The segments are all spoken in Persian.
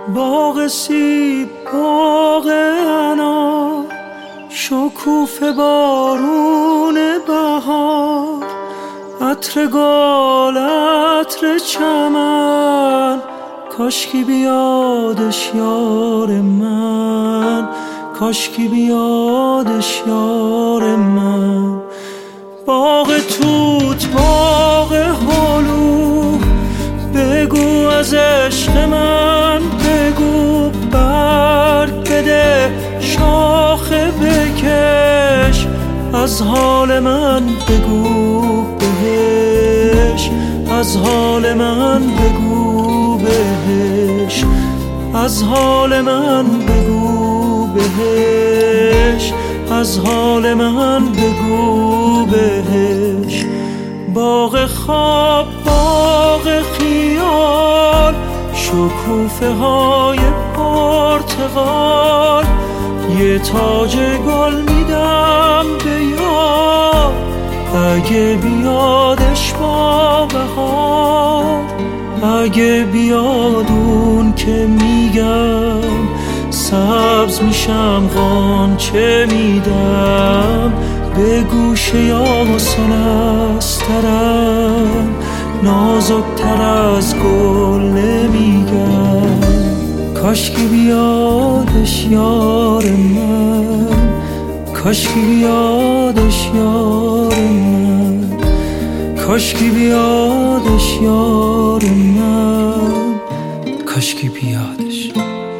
باغ سیب، باغ انار، شکوفه بارون بهار، عطر گل، عطر چمن، کاشکی بیادش یار من، کاشکی بیادش یار من. باغ توت، باغ هلو، بگو از عشق من بگو، برگ بده شاخه بکش، از حال من بگو بهش، از حال من بگو بهش، از حال من بگو بهش، از حال من بگو بهش. باغ خواب، باغ خیال، شکوفه های پرتقال، یه تاج گل میدم به یار، اگه بیادش با بهار، اگه بیاد اون که میگم، سبز میشم غنچه میدم، به گوشه یاسمن استرم، نازکتر از گل نمیگم. کاشکی بیادش یار من، کاشکی بیادش یار من، کاشکی بیادش یار من، کاشکی بیادش.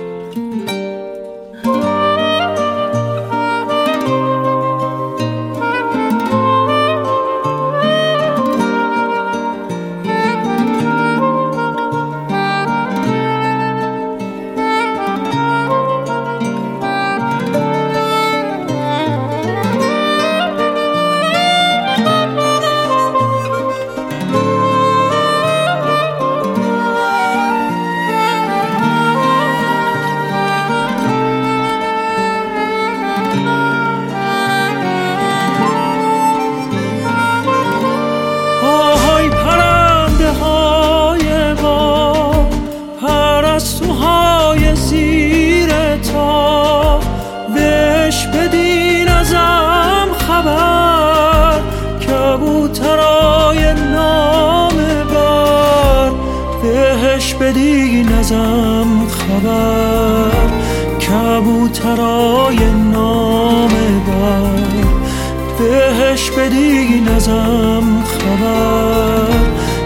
پرستوهای زیر تا بهش بدین ازم خبر، کبوترای نامه بر بهش بدین ازم خبر، کبوترای نامه بر بهش بدین ازم خبر،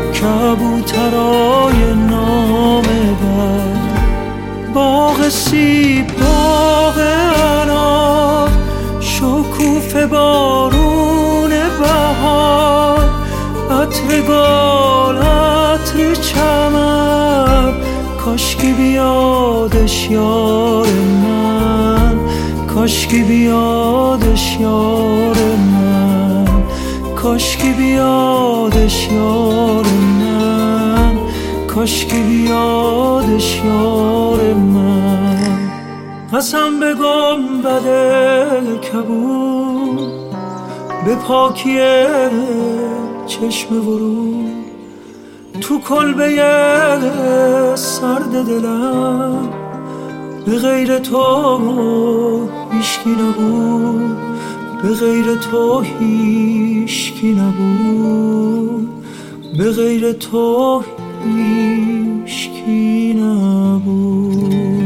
کبوترای نامه بر. باغ سیب، باغ انار، شکوفه بارون بهار، عطر گل، عطر چمن، کاشکی بیادش یار من، کاشکی بیادش یار من، کاشکی بیادش یار من، کاشکی بیادش یار من. قسم به گنبد کبود، به پاکی چشم ورود، تو کلبه سرد دلم، به غیر تو هیشکی نبود، به غیر تو هیشکی نبود، به غیر تو هیشکی نبود.